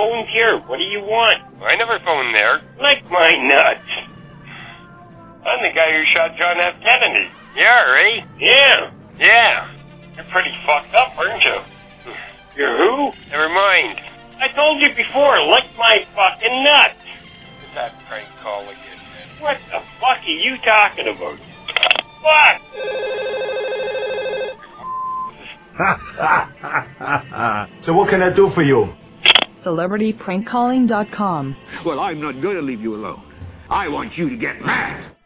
phoned here. What do you want? I never phoned there. Lick my nuts. I'm the guy who shot John F. Kennedy. Yeah, eh? Yeah. Yeah. You're pretty fucked up, aren't you? You're who? Never mind. I told you before, lick my fucking nuts. What's that prank call again, man? What the fuck are you talking about? Fuck! So what can I do for you? CelebrityPrankCalling.com. Well, I'm not going to leave you alone. I want you to get mad.